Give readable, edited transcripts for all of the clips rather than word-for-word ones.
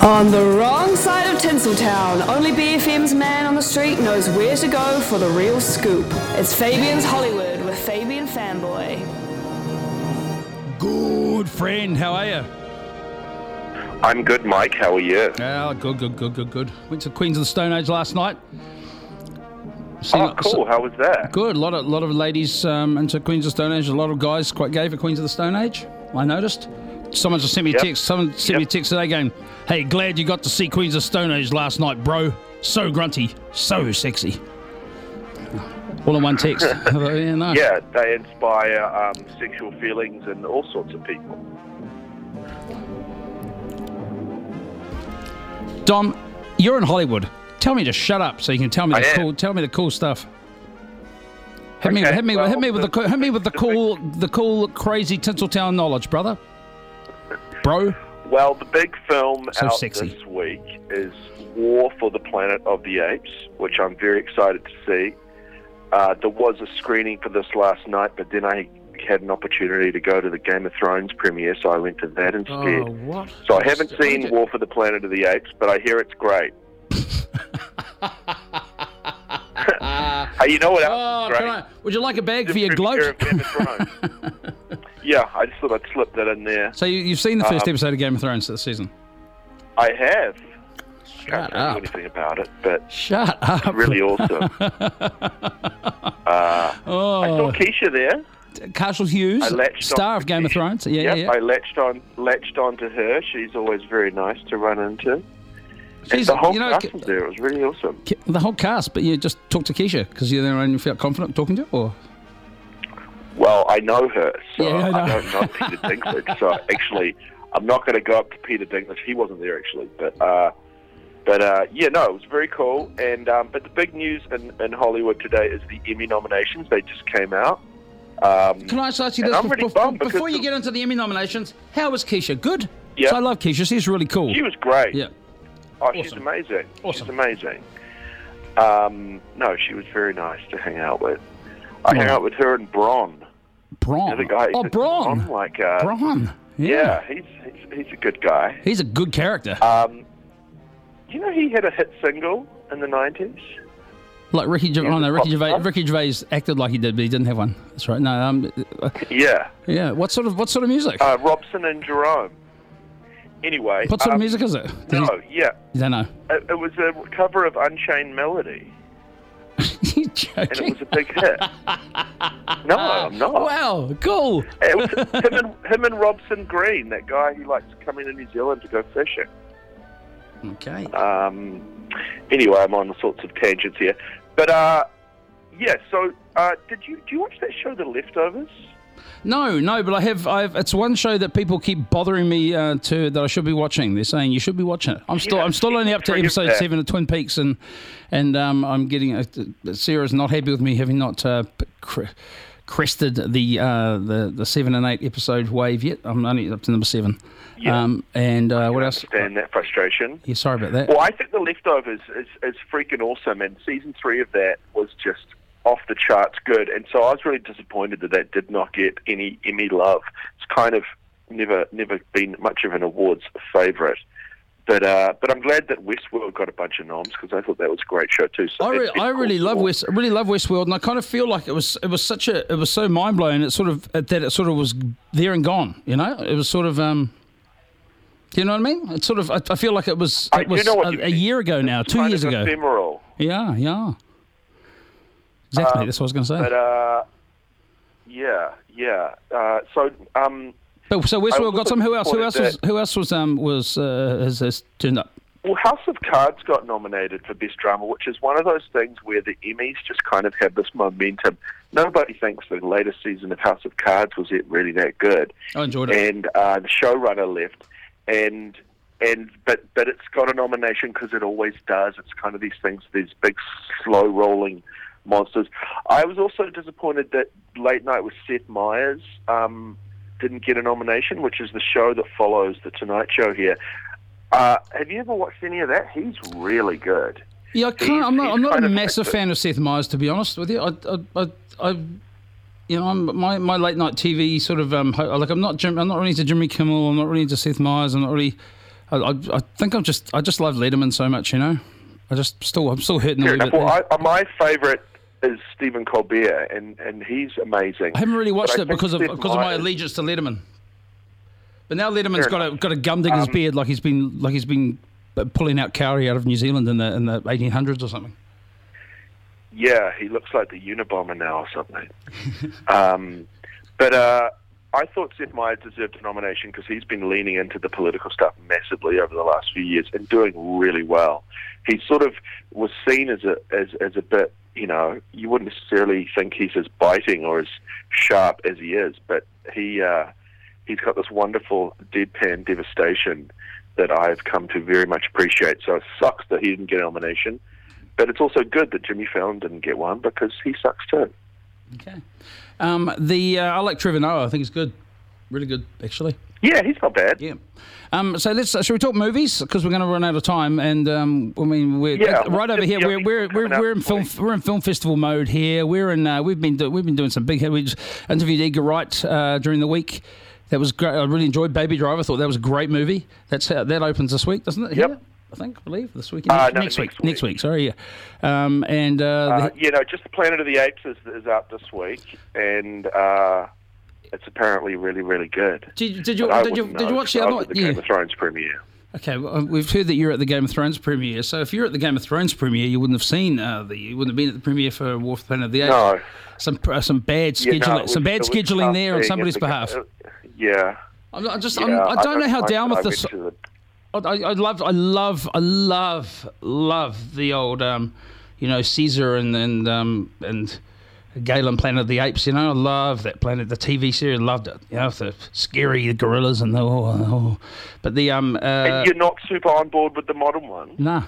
On the wrong side of Tinseltown, only BFM's man on the street knows where to go for the real scoop. It's Fabian's Hollywood with Fabian Fanboy. Good friend, how are you? I'm good, Mike. How are you? Oh, good. Went to Queens of the Stone Age last night. Cool. How was that? Good. A lot of ladies into Queens of the Stone Age. A lot of guys quite gay for Queens of the Stone Age. I noticed. Someone just sent me a text. Someone sent me a text today going, "Hey, glad you got to see Queens of Stone Age last night, bro. So grunty, so sexy." All in one text. Yeah, nice. Yeah, they inspire sexual feelings in all sorts of people. Dom, you're in Hollywood. Tell me to shut up so you can tell me the cool stuff. Hit me with the cool, crazy Tinseltown knowledge, brother. Bro. Well, the big film out sexy. This week is War for the Planet of the Apes, which I'm very excited to see. There was a screening for this last night, but then I had an opportunity to go to the Game of Thrones premiere, so I went to that instead. Oh, what? So I haven't seen War for the Planet of the Apes, but I hear it's great. Hey, you know what else is great? Would you like a bag for your gloat? Yeah, I just thought I'd slip that in there. So you've seen the first episode of Game of Thrones this season? I have. Shut Can't up. do anything about it, but Shut up. it's really awesome. I saw Keisha there. Castle Hughes, star of Game of Thrones. Yeah. I latched on to her. She's always very nice to run into. She's, and the whole cast was there. It was really awesome. The whole cast, but you just talked to Keisha because you're there and you felt confident talking to her? Or? Well, I know her, so Yeah, I know. I don't know Peter Dinklage. So actually, I'm not going to go up to Peter Dinklage. He wasn't there actually, but yeah, no, it was very cool. And but the big news in Hollywood today is the Emmy nominations. They just came out. Can I just ask you this I'm really bummed before you get into the Emmy nominations? How was Keisha? Good. Yeah. So I love Keisha. She's really cool. She was great. Yeah. Oh, Awesome. she's amazing. Awesome. She's amazing. No, she was very nice to hang out with. I hung out with her and Bron. Bron. You know, the guy. Oh, Bron. Bron. Yeah, he's a good guy. He's a good character. You know, he had a hit single in the 90s. Like Ricky Gervais acted like he did, but he didn't have one. That's right. No. Yeah. Yeah. What sort of music? Robson and Jerome. Anyway. What sort of music is it? You don't know. It was a cover of Unchained Melody. You joking? And it was a big hit. No, I'm not. Wow, cool. It was him and Robson Green, that guy who likes coming to New Zealand to go fishing. Okay. Anyway, I'm on all sorts of tangents here. But, yeah, so do you watch that show, The Leftovers? No, but I have. It's one show that people keep bothering me that I should be watching. They're saying you should be watching it. I'm still only up to episode 7 of Twin Peaks, and I'm getting. Sarah's not happy with me having not crested the 7 and 8 episode wave yet. I'm only up to number 7. Yeah. What else? I understand that frustration. Yeah, sorry about that. Well, I think The Leftovers is freaking awesome, and season 3 of that was just off the charts good, and so I was really disappointed that did not get any Emmy love. It's kind of never been much of an awards favourite, but I'm glad that Westworld got a bunch of noms because I thought that was a great show too. So I really love Westworld, and I kind of feel like it was so mind blowing. It sort of was there and gone. You know, it was sort of. Do you know what I mean? It's sort of. I feel like it was a year ago now, 2 years ago. Ephemeral. Yeah. Exactly, that's what I was going to say. But yeah. So Westworld got some. Who else has turned up? Well, House of Cards got nominated for Best Drama, which is one of those things where the Emmys just kind of have this momentum. Nobody thinks the latest season of House of Cards was really that good. I enjoyed it. And the showrunner left, but it's got a nomination because it always does. It's kind of these things, these big slow rolling monsters. I was also disappointed that Late Night with Seth Meyers didn't get a nomination, which is the show that follows The Tonight Show here. Have you ever watched any of that? He's really good. Yeah, I'm not a massive fan of Seth Meyers, to be honest with you. My late night TV sort of I'm not really into Jimmy Kimmel. I'm not really into Seth Meyers. I'm not really. I think I just love Letterman so much, you know. I'm still hurting a little bit. Well, my favourite is Stephen Colbert, and he's amazing. I haven't really watched it because of my allegiance to Letterman. But now Letterman's got a gum dig in his beard, like he's been pulling out cowrie out of New Zealand in the 1800s or something. Yeah, he looks like the Unabomber now or something. But I thought Seth Meyers deserved a nomination because he's been leaning into the political stuff massively over the last few years and doing really well. He sort of was seen as a bit, you know, you wouldn't necessarily think he's as biting or as sharp as he is, but he's got this wonderful deadpan devastation that I've come to very much appreciate. So it sucks that he didn't get a nomination, but it's also good that Jimmy Fallon didn't get one because he sucks too. Okay. I like Trevor Noah. I think he's good, really good, actually. Yeah, he's not bad. Yeah. So should we talk movies? Because we're going to run out of time, and I mean, right over here. We're in film festival mode here. We've been doing some big. We just interviewed Edgar Wright during the week. That was great. I really enjoyed Baby Driver. I thought that was a great movie. That opens this week, doesn't it? Yep. Here? I believe this week. Next week. Sorry, yeah. Just the Planet of the Apes is out this week, and it's apparently really, really good. Did you watch the other one? Game of Thrones premiere. Okay, well, we've heard that you're at the Game of Thrones premiere. So if you're at the Game of Thrones premiere, you wouldn't have seen you wouldn't have been at the premiere for War for the Planet of the Apes. No. Some bad scheduling there on somebody's behalf. Yeah. I don't know how down with this. I love the old, Caesar and Galen Planet of the Apes. You know, I love that Planet, the TV series. Loved it. You know, the scary gorillas and but the And you're not super on board with the modern one. No,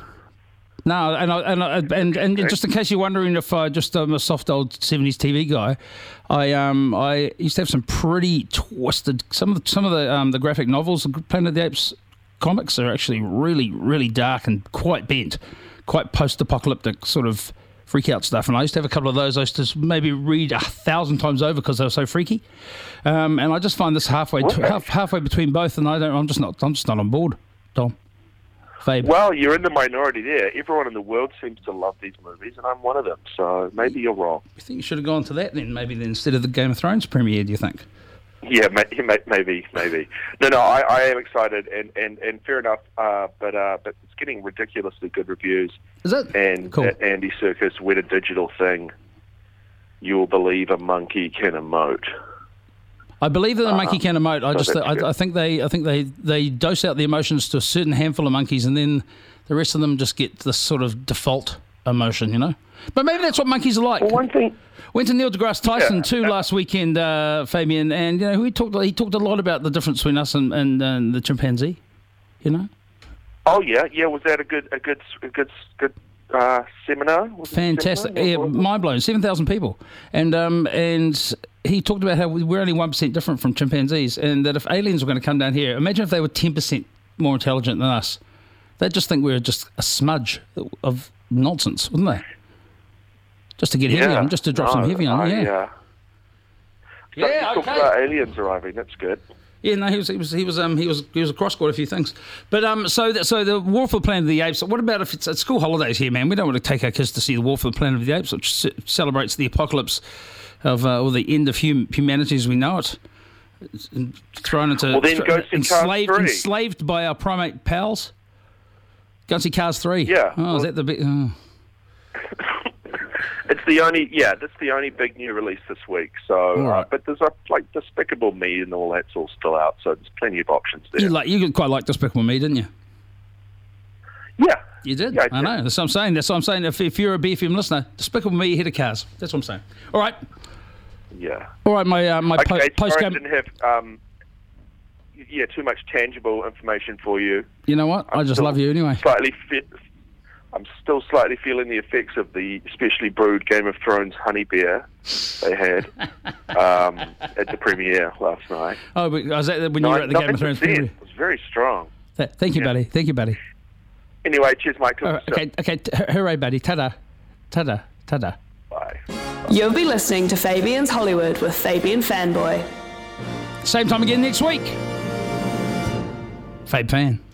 and just in case you're wondering if I'm a soft old 70s TV guy, I used to have some pretty twisted. Some of the graphic novels, Planet of the Apes comics, are actually really, really dark and quite bent, quite post-apocalyptic sort of freak-out stuff. And I used to have a couple of those. I used to maybe read 1,000 times over because they were so freaky. And I just find this halfway between both, and I'm just not on board, Tom. Fabe. Well, you're in the minority there. Everyone in the world seems to love these movies, and I'm one of them. So maybe you're wrong. You think you should have gone to that then, maybe instead of the Game of Thrones premiere? Do you think? Yeah, maybe. No, I am excited, and fair enough. But it's getting ridiculously good reviews. Is it? And cool. That Andy Serkis Weta Digital thing, you'll believe a monkey can emote. I believe that a monkey can emote. I think they dose out the emotions to a certain handful of monkeys, and then the rest of them just get this sort of default emotion, you know. But maybe that's what monkeys are like. Well, one thing. Went to Neil deGrasse Tyson too last weekend, Fabian, and you know he talked a lot about the difference between us and the chimpanzee, you know. Oh yeah. Was that a good seminar? Fantastic, yeah, mind blowing. 7,000 people, and he talked about how we're only 1% different from chimpanzees, and that if aliens were going to come down here, imagine if they were 10% more intelligent than us. They'd just think we were just a smudge of nonsense, wouldn't they? Just to get heavy on, just to drop some heavy on, yeah. So you talked about aliens arriving. That's good. Yeah, no, he was across quite a few things, but so the War for the Planet of the Apes. What about if it's school holidays here, man? We don't want to take our kids to see the War for the Planet of the Apes, which celebrates the apocalypse of or the end of humanity as we know it. It's thrown into enslaved by our primate pals. Go and see Cars 3. Yeah. Oh, is that the big? Oh. That's the only big new release this week. So, right. But there's Despicable Me and all that's all still out. So there's plenty of options there. You quite like Despicable Me, didn't you? Yeah, you did. Yeah, I know. That's what I'm saying. If you're a BFM listener, Despicable Me ahead of Cars. That's what I'm saying. All right. Yeah. All right. My post game. I didn't have too much tangible information for you. You know what? I just love you anyway. I'm still slightly feeling the effects of the specially brewed Game of Thrones honey beer they had at the premiere last night. Oh, but was that when you were at the Game of Thrones premiere? It was very strong. Thank you, buddy. Thank you, buddy. Anyway, cheers, Mike. Okay, hooray, buddy. Ta-da. Bye. You'll be listening to Fabian's Hollywood with Fabian Fanboy. Same time again next week. Fabe Fan.